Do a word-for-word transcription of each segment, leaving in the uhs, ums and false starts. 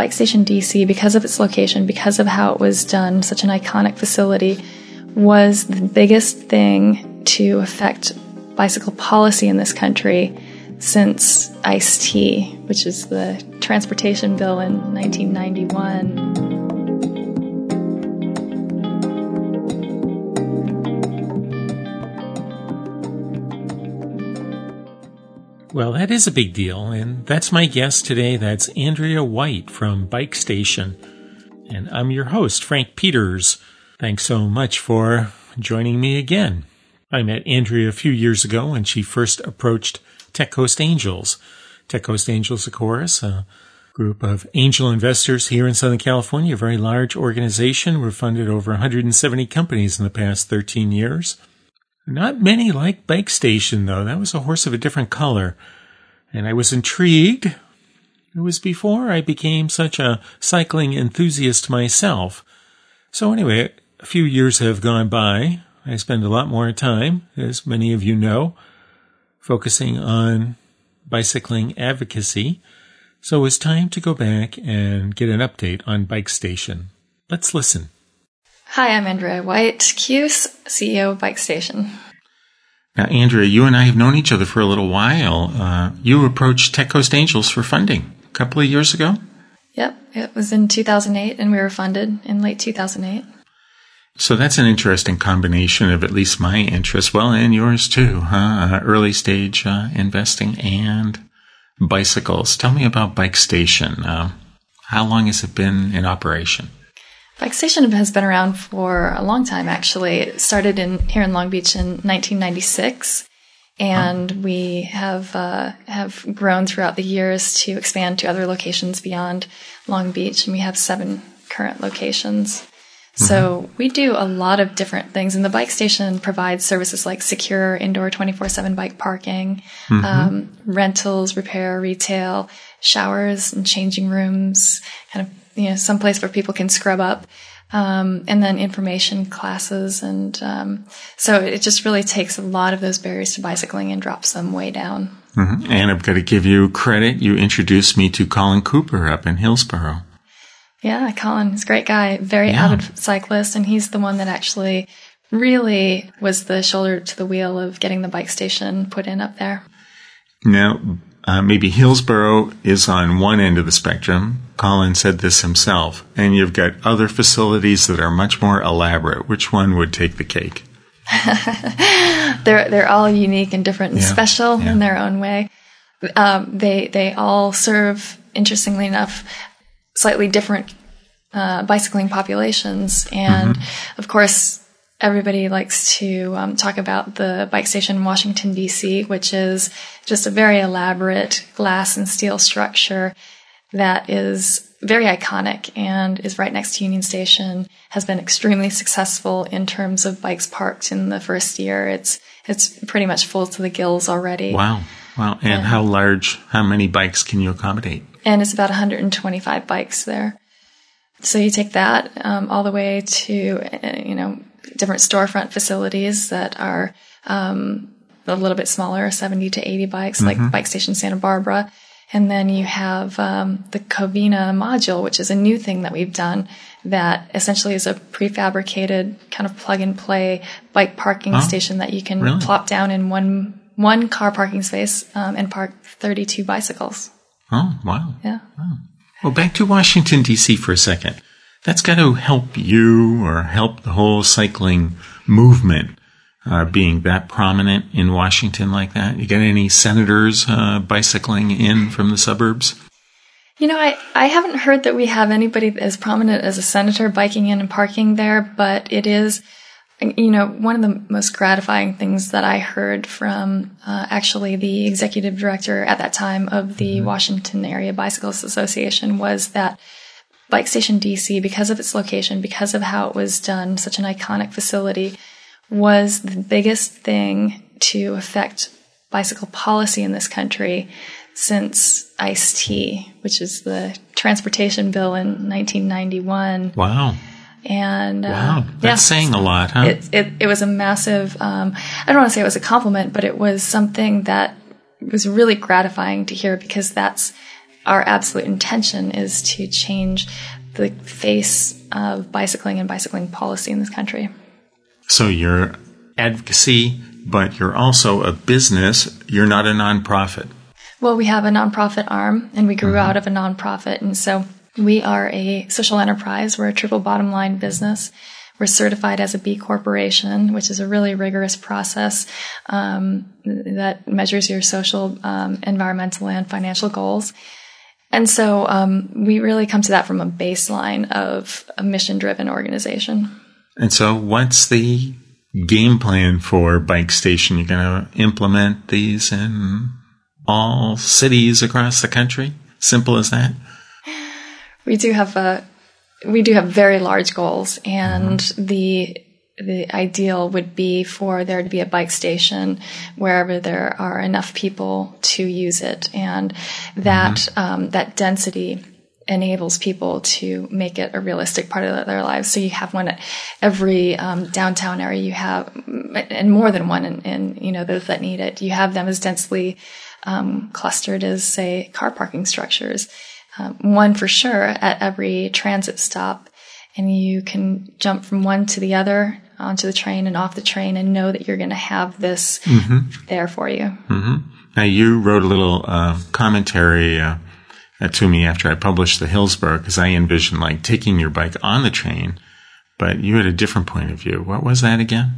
Bike Station D C, because of its location, because of how it was done, such an iconic facility, was the biggest thing to affect bicycle policy in this country since ICE-T, which is the transportation bill in nineteen ninety-one. Well, that is a big deal, and that's my guest today. That's Andrea White from Bike Station. And I'm your host, Frank Peters. Thanks so much for joining me again. I met Andrea a few years ago when she first approached Tech Coast Angels. Tech Coast Angels, of course, a group of angel investors here in Southern California, a very large organization. We've funded over one hundred seventy companies in the past thirteen years. Not many like Bike Station, though. That was a horse of a different color. And I was intrigued. It was before I became such a cycling enthusiast myself. So anyway, a few years have gone by. I spend a lot more time, as many of you know, focusing on bicycling advocacy. So it's time to go back and get an update on Bike Station. Let's listen. Hi, I'm Andrea White, Cuse, C E O of Bike Station. Now, Andrea, you and I have known each other for a little while. Uh, you approached Tech Coast Angels for funding a couple of years ago? Yep, it was in two thousand eight, and we were funded in late two thousand eight. So that's an interesting combination of at least my interest, well, and yours too, huh? Uh, early stage uh, investing and bicycles. Tell me about Bike Station. Uh, how long has it been in operation? Bike Station has been around for a long time, actually. It started in here in Long Beach in nineteen ninety-six, and oh. we have uh, have grown throughout the years to expand to other locations beyond Long Beach, and we have seven current locations. Mm-hmm. So we do a lot of different things, and the Bike Station provides services like secure indoor twenty-four seven bike parking, mm-hmm. um, rentals, repair, retail, showers and changing rooms, kind of you know, some place where people can scrub up, um, and then information classes. And um, so it just really takes a lot of those barriers to bicycling and drops them way down. Mm-hmm. And I've got to give you credit. You introduced me to Colin Cooper up in Hillsborough. Yeah, Colin is a great guy, very yeah. avid cyclist, and he's the one that actually really was the shoulder to the wheel of getting the Bike Station put in up there. Now, Uh, maybe Hillsborough is on one end of the spectrum. Colin said this himself. And you've got other facilities that are much more elaborate. Which one would take the cake? they're they're all unique and different and yeah, special yeah. in their own way. Um, they they all serve, interestingly enough, slightly different uh, bicycling populations. And mm-hmm. of course, everybody likes to um, talk about the Bike Station in Washington, D C, which is just a very elaborate glass and steel structure that is very iconic and is right next to Union Station, has been extremely successful in terms of bikes parked in the first year. It's it's pretty much full to the gills already. Wow. Wow. And, and how large, how many bikes can you accommodate? And it's about one hundred twenty-five bikes there. So you take that um, all the way to, uh, you know, different storefront facilities that are um, a little bit smaller, seventy to eighty bikes, mm-hmm. like Bike Station Santa Barbara. And then you have um, the Covina module, which is a new thing that we've done that essentially is a prefabricated kind of plug-and-play bike parking oh, station that you can really? plop down in one one car parking space um, and park thirty-two bicycles. Oh, wow. Yeah. Oh. Well, back to Washington, D C for a second. That's got to help you or help the whole cycling movement uh, being that prominent in Washington like that. You got any senators uh, bicycling in from the suburbs? You know, I, I haven't heard that we have anybody as prominent as a senator biking in and parking there, but it is, you know, one of the most gratifying things that I heard from uh, actually the executive director at that time of the mm-hmm. Washington Area Bicyclists Association was that Bike Station D C, because of its location, because of how it was done, such an iconic facility, was the biggest thing to affect bicycle policy in this country since ICE-T, which is the transportation bill in nineteen ninety-one. Wow. And uh, wow, that's yeah, saying a lot, huh? It, it, it was a massive, um, I don't want to say it was a compliment, but it was something that was really gratifying to hear because that's our absolute intention is to change the face of bicycling and bicycling policy in this country. So you're advocacy, but you're also a business. You're not a nonprofit. Well, we have a nonprofit arm, and we grew mm-hmm. out of a nonprofit. And so we are a social enterprise. We're a triple bottom line business. We're certified as a B Corporation, which is a really rigorous process um, that measures your social, um, environmental, and financial goals. And so um, we really come to that from a baseline of a mission-driven organization. And so what's the game plan for Bike Station? You're going to implement these in all cities across the country? Simple as that? We do have a, we do have very large goals, and mm-hmm. the the ideal would be for there to be a bike station wherever there are enough people to use it, and that mm-hmm. um, that density enables people to make it a realistic part of their lives. So you have one at every um, downtown area. You have, and more than one in, in you know those that need it. You have them as densely um, clustered as, say, car parking structures. Um, one for sure at every transit stop, and you can jump from one to the other onto the train and off the train and know that you're going to have this mm-hmm. there for you. Mm-hmm. Now, you wrote a little uh, commentary uh, to me after I published the Hillsborough, because I envisioned like taking your bike on the train, but you had a different point of view. What was that again?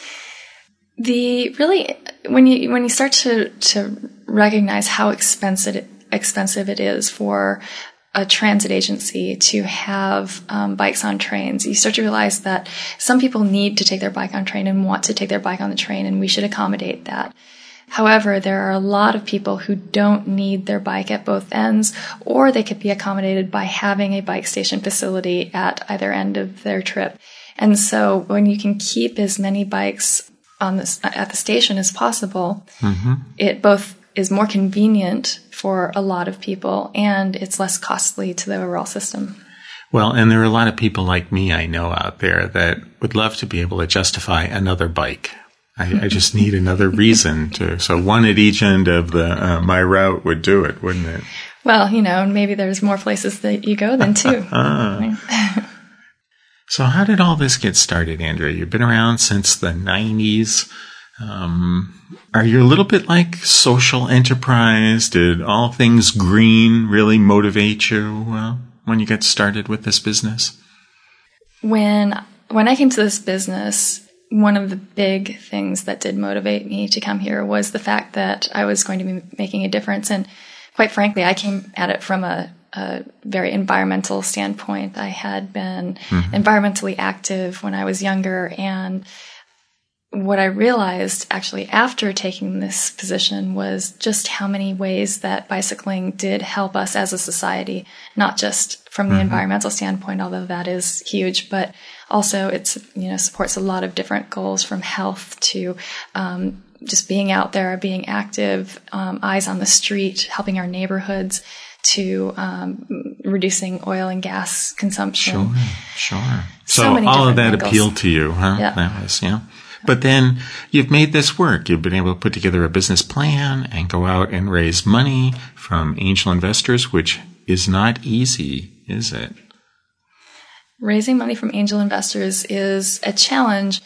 The really, when you when you start to to recognize how expensive it, expensive it is for a transit agency to have um, bikes on trains, you start to realize that some people need to take their bike on train and want to take their bike on the train, and we should accommodate that. However, there are a lot of people who don't need their bike at both ends, or they could be accommodated by having a bike station facility at either end of their trip. And so when you can keep as many bikes on this at the station as possible, mm-hmm. it both is more convenient for a lot of people, and it's less costly to the overall system. Well, and there are a lot of people like me I know out there that would love to be able to justify another bike. I, I just need another reason to. So one at each end of the uh, my route would do it, wouldn't it? Well, you know, maybe there's more places that you go than two. So how did all this get started, Andrea? You've been around since the nineties. Um, are you a little bit like social enterprise? Did all things green really motivate you uh, when you got started with this business? When when I came to this business, one of the big things that did motivate me to come here was the fact that I was going to be making a difference. And quite frankly, I came at it from a, a very environmental standpoint. I had been mm-hmm. environmentally active when I was younger, and what I realized actually after taking this position was just how many ways that bicycling did help us as a society, not just from the mm-hmm. environmental standpoint, although that is huge, but also it's, you know, supports a lot of different goals, from health to um, just being out there, being active, um, eyes on the street, helping our neighborhoods, to um, reducing oil and gas consumption. Sure, sure. So, so all of that angles. appealed to you, huh? Yeah. That was, yeah. But then you've made this work. You've been able to put together a business plan and go out and raise money from angel investors, which is not easy, is it? Raising money from angel investors is a challenge.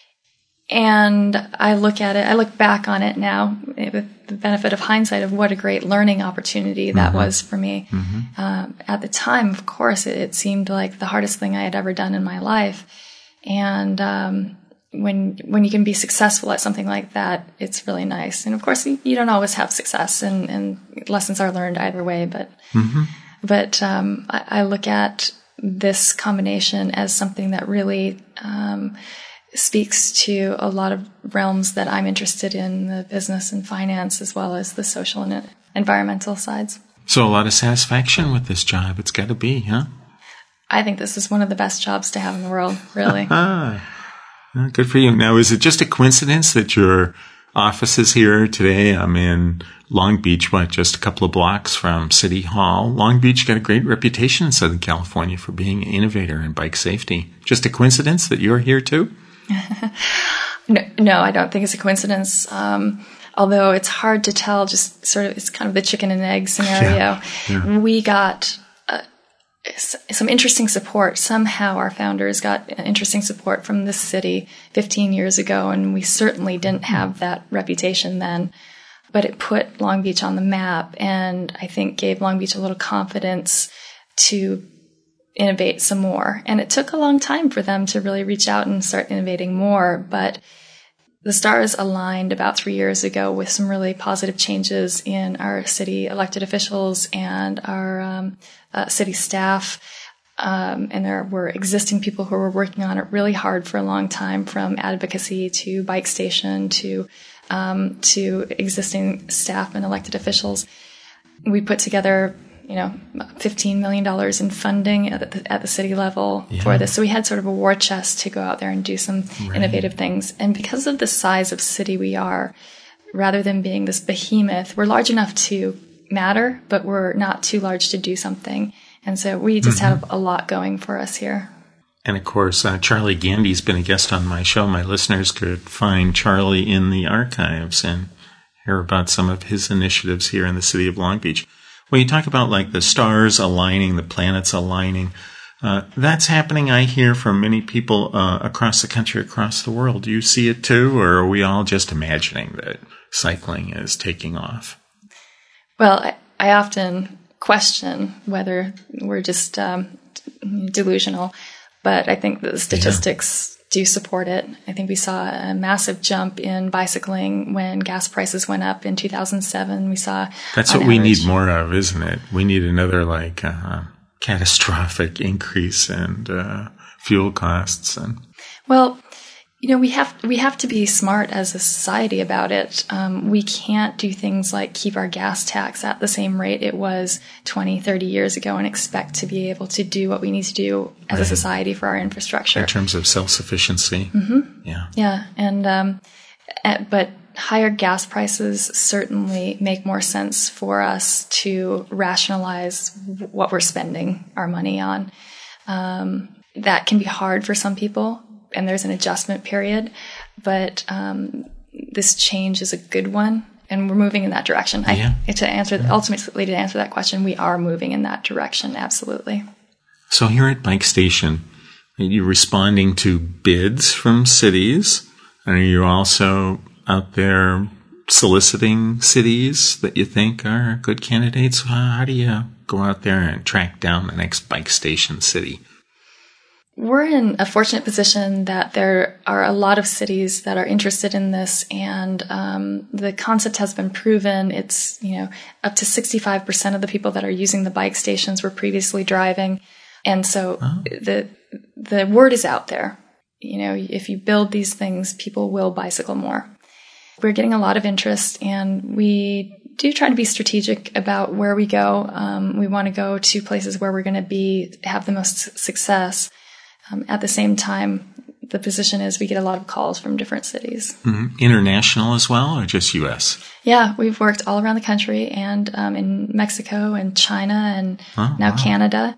And I look at it, I look back on it now with the benefit of hindsight of what a great learning opportunity that mm-hmm. was for me. Mm-hmm. Um, at the time, of course, it, it seemed like the hardest thing I had ever done in my life. And um When when you can be successful at something like that, it's really nice. And of course, you don't always have success, and, and lessons are learned either way. But mm-hmm. but um, I, I look at this combination as something that really um, speaks to a lot of realms that I'm interested in, the business and finance, as well as the social and environmental sides. So a lot of satisfaction with this job. It's got to be, huh? I think this is one of the best jobs to have in the world, really. Good for you. Now, is it just a coincidence that your office is here today? I'm in Long Beach, what, just a couple of blocks from City Hall. Long Beach got a great reputation in Southern California for being an innovator in bike safety. Just a coincidence that you're here too? no, no, I don't think it's a coincidence. Um, although it's hard to tell, just sort of, it's kind of the chicken and egg scenario. Yeah. Yeah. We got uh, some interesting support. Somehow our founders got interesting support from this city fifteen years ago, and we certainly didn't have that reputation then. But it put Long Beach on the map, and I think gave Long Beach a little confidence to innovate some more. And it took a long time for them to really reach out and start innovating more, but the stars aligned about three years ago with some really positive changes in our city elected officials and our um, uh, city staff. Um, and there were existing people who were working on it really hard for a long time, from advocacy to bike station to um, to existing staff and elected officials. We put together, you know, fifteen million dollars in funding at the, at the city level yeah. for this. So we had sort of a war chest to go out there and do some right. innovative things. And because of the size of city we are, rather than being this behemoth, we're large enough to matter, but we're not too large to do something. And so we just mm-hmm. have a lot going for us here. And of course, uh, Charlie Gandy's been a guest on my show. My listeners could find Charlie in the archives and hear about some of his initiatives here in the city of Long Beach. When you talk about like the stars aligning, the planets aligning, uh, that's happening, I hear, from many people uh, across the country, across the world. Do you see it too, or are we all just imagining that cycling is taking off? Well, I, I often question whether we're just um, delusional, but I think the statistics yeah. do support it. I think we saw a massive jump in bicycling when gas prices went up in two thousand seven. We saw that's what average, we need more of, isn't it? We need another like uh, catastrophic increase in uh, fuel costs. And well, you know, we have we have to be smart as a society about it. Um, we can't do things like keep our gas tax at the same rate it was twenty, thirty years ago and expect to be able to do what we need to do as right. a society for our infrastructure. In terms of self-sufficiency. Mm-hmm. Yeah. Yeah. And, um, but higher gas prices certainly make more sense for us to rationalize what we're spending our money on. Um, that can be hard for some people, and there's an adjustment period, but um, this change is a good one, and we're moving in that direction. Yeah. I, to answer, yeah. ultimately, to answer that question, we are moving in that direction, absolutely. So here at Bike Station, are you responding to bids from cities? And are you also out there soliciting cities that you think are good candidates? How do you go out there and track down the next Bike Station city? We're in a fortunate position that there are a lot of cities that are interested in this, and um, the concept has been proven. It's, you know, up to sixty-five percent of the people that are using the bike stations were previously driving. And so oh. the the word is out there. You know, if you build these things, people will bicycle more. We're getting a lot of interest, and we do try to be strategic about where we go. Um, we want to go to places where we're going to be have the most success. Um, at the same time, the position is we get a lot of calls from different cities. Mm-hmm. International as well, or just U S? Yeah, we've worked all around the country, and um, in Mexico and China and oh, now wow. Canada.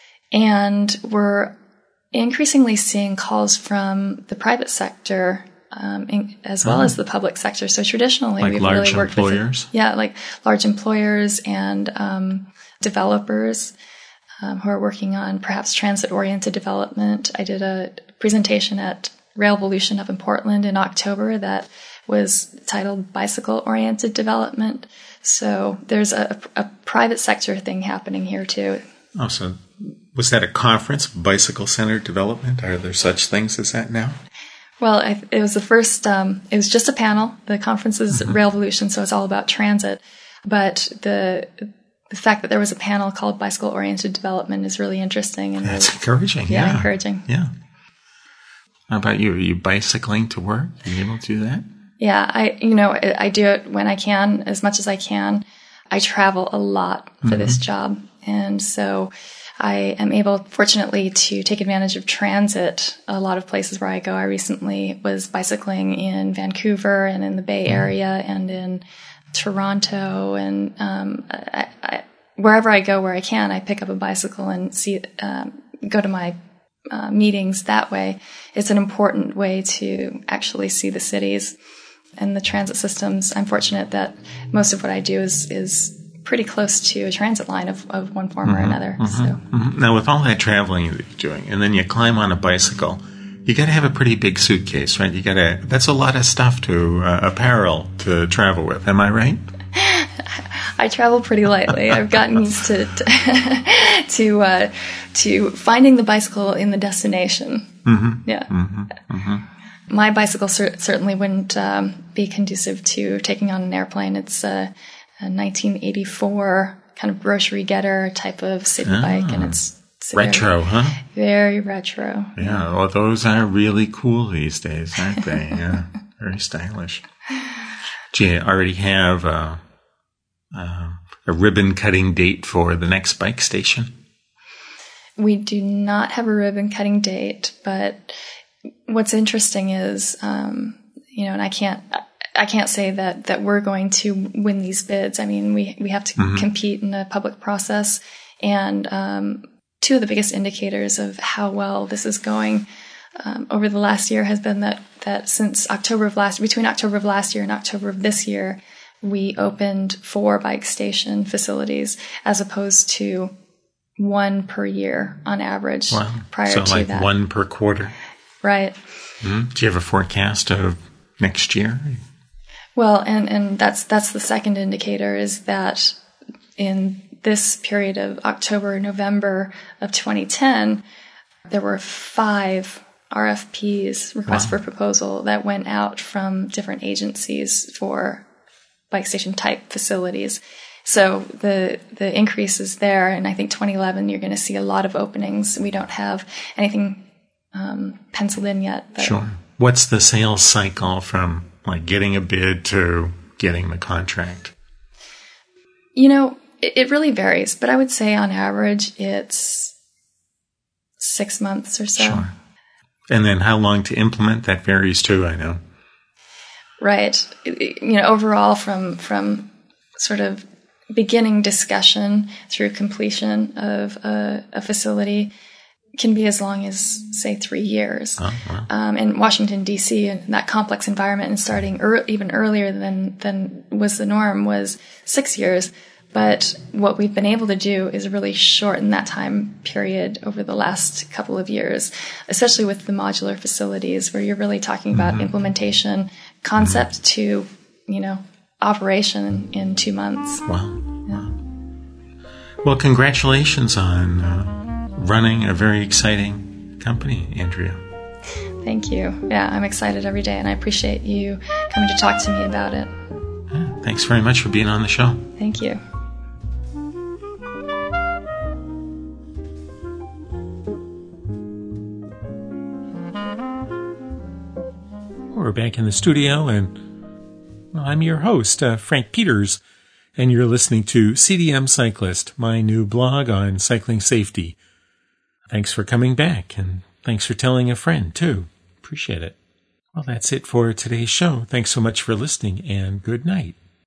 And we're increasingly seeing calls from the private sector um, in, as well oh. as the public sector. So traditionally, like we've large really worked employers? with yeah, like large employers and um, developers. Um, who are working on perhaps transit-oriented development. I did a presentation at Railvolution up in Portland in October that was titled Bicycle-Oriented Development. So there's a, a private sector thing happening here too. Oh, so was that a conference, bicycle-centered development? Are there such things as that now? Well, I, it was the first, um, it was just a panel. The conference is mm-hmm. Railvolution, so it's all about transit. But the... The fact that there was a panel called Bicycle-Oriented Development is really interesting. And That's really, encouraging. Yeah, yeah, encouraging. Yeah. How about you? Are you bicycling to work? Are you able to do that? Yeah, I, you know, I, I do it when I can, as much as I can. I travel a lot for mm-hmm. this job. And so I am able, fortunately, to take advantage of transit a lot of places where I go. I recently was bicycling in Vancouver and in the Bay Area mm-hmm. and in Toronto, and um, I, I, wherever I go where I can, I pick up a bicycle and see um, go to my uh, meetings that way. It's an important way to actually see the cities. and the transit systems, I'm fortunate that most of what I do is, is pretty close to a transit line of, of one form mm-hmm, or another. Mm-hmm, so mm-hmm. Now, with all that traveling that you're doing, and then you climb on a bicycle, you got to have a pretty big suitcase, right? You got to. That's a lot of stuff to uh, apparel to travel with. Am I right? I travel pretty lightly. I've gotten used to to to, uh, to finding the bicycle in the destination. Mm-hmm, yeah. Mm-hmm, mm-hmm. My bicycle cer- certainly wouldn't um, be conducive to taking on an airplane. It's a, a nineteen eighty-four kind of grocery getter type of city ah, bike, and it's, it's retro, very, huh? Very retro. Yeah, well, those are really cool these days, aren't they? Yeah, very stylish. Do you already have a, a, a ribbon-cutting date for the next bike station? We do not have a ribbon-cutting date, but what's interesting is, um, you know, and I can't, I can't say that, that we're going to win these bids. I mean, we, we have to mm-hmm. compete in a public process, and um, two of the biggest indicators of how well this is going um, over the last year has been that, that since October of last, between October of last year and October of this year, we opened four bike station facilities as opposed to one per year on average. Wow. Prior so to like that. one per quarter. Right. Mm-hmm. Do you have a forecast of next year? Well, and, and that's that's the second indicator is that in this period of October, November of twenty ten, there were five R F Ps, requests wow. for proposal, that went out from different agencies for bike station type facilities. So the the increase is there, and I think twenty eleven you're going to see a lot of openings. We don't have anything um, penciled in yet. Sure. What's the sales cycle from like getting a bid to getting the contract? You know, it, it really varies, but I would say on average it's six months or so. Sure. And then how long to implement? That varies too, I know. Right. You know, overall from from sort of beginning discussion through completion of a, a facility can be as long as, say, three years. Oh, wow. Um, in Washington, D C, and that complex environment, and starting er- even earlier than, than was the norm, was six years. But what we've been able to do is really shorten that time period over the last couple of years, especially with the modular facilities where you're really talking about mm-hmm. implementation, concept mm-hmm. to, you know, operation in, in two months. Wow. Yeah. Wow. Well, congratulations on uh, running a very exciting company, Andrea. Thank you. Yeah, I'm excited every day, and I appreciate you coming to talk to me about it. Yeah, thanks very much for being on the show. Thank you. We're back in the studio, and well, I'm your host, uh, Frank Peters, and you're listening to C D M Cyclist, my new blog on cycling safety. Thanks for coming back, and thanks for telling a friend, too. Appreciate it. Well, that's it for today's show. Thanks so much for listening, and good night.